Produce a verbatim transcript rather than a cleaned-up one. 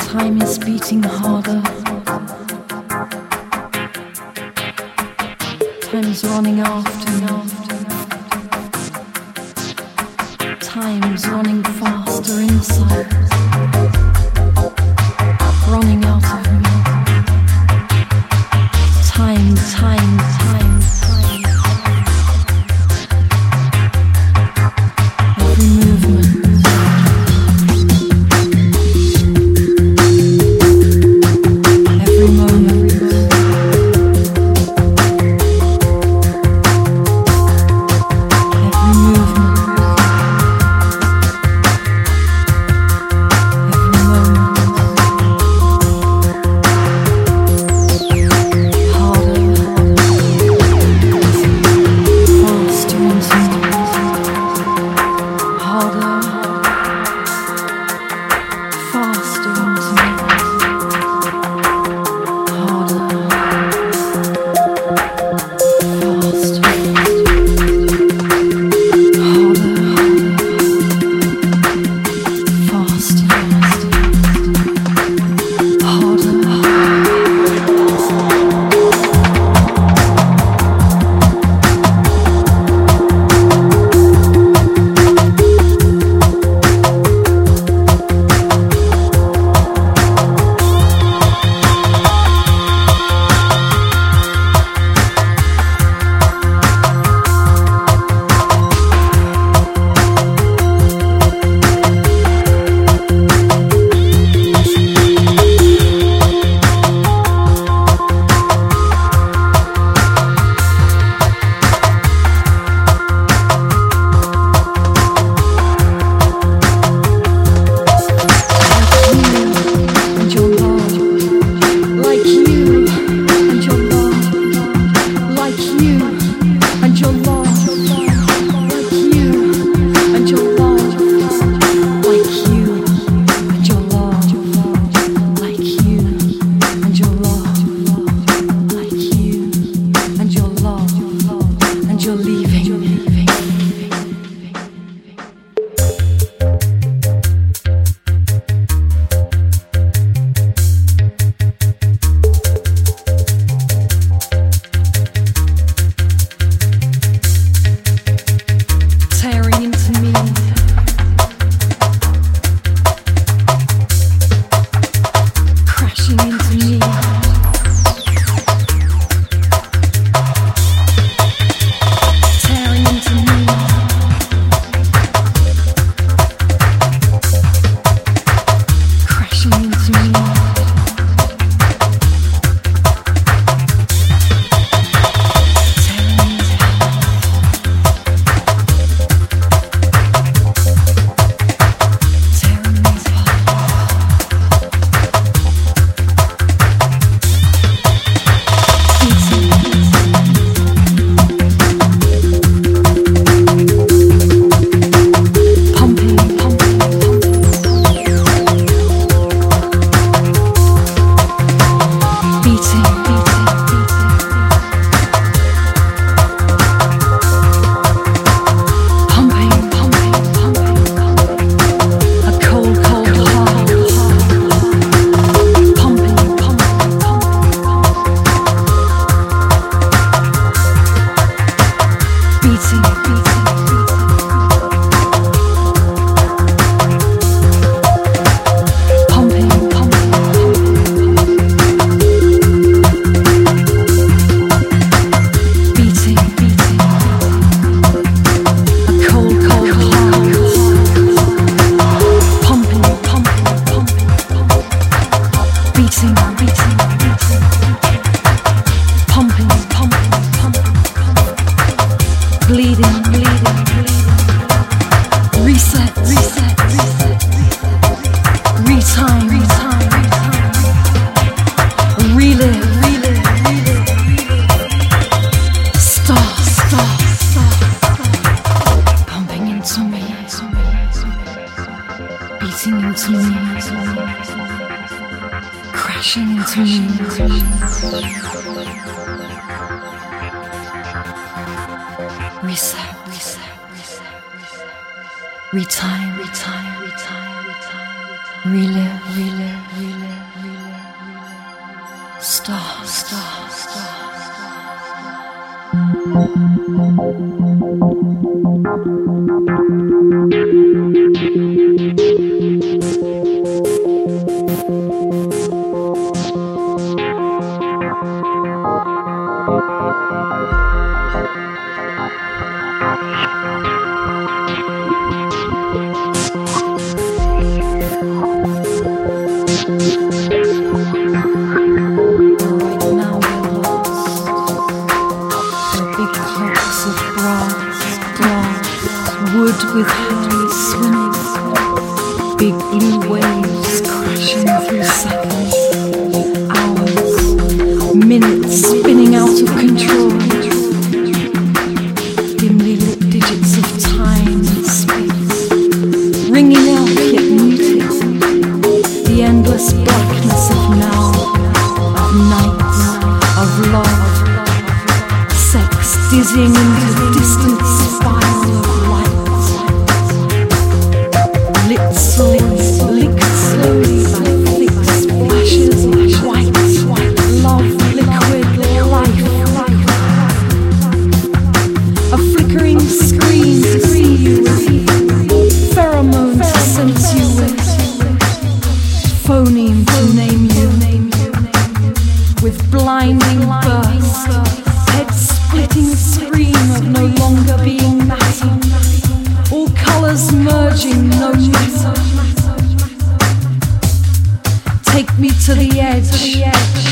Time is beating harder. Time's running after me. Time's running faster inside. Running out of me. Time, time, time, time. Every movement. Every moment. Every movement. Every moment. beating into me, crashing into me. Reset, reset, reset, reset. Retime, retime, retime, retime, retime. Relive, relive, relive. With hands swimming, big blue waves crashing through seconds, hours, minutes spinning out of control, dimly lit digits of time and space, ringing out yet muted, the endless blackness of now, of night, of love, sex dizzying into distant spiral of light. Lit slowly, licked slowly like thick splashes of white, love, liquid, life. A flickering screen to see you with, pheromone to sense you with, phoneme to name you, with blinding burst, head-splitting scream of no longer being matter. All colours merging, no matter. Take me to the edge.